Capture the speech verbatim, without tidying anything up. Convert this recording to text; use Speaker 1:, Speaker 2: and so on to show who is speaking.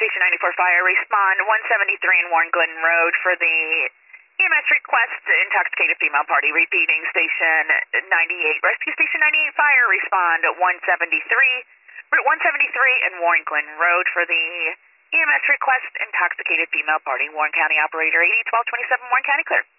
Speaker 1: Station ninety-four Fire, respond one seventy-three in Warren Glen Road for the E M S request, intoxicated female party. Repeating, Station ninety-eight, Rescue Station ninety-eight Fire, respond one seventy-three, Route one seventy-three in Warren Glen Road for the E M S request, intoxicated female party. Warren County Operator eighty twelve twenty-seven, Warren County, clear.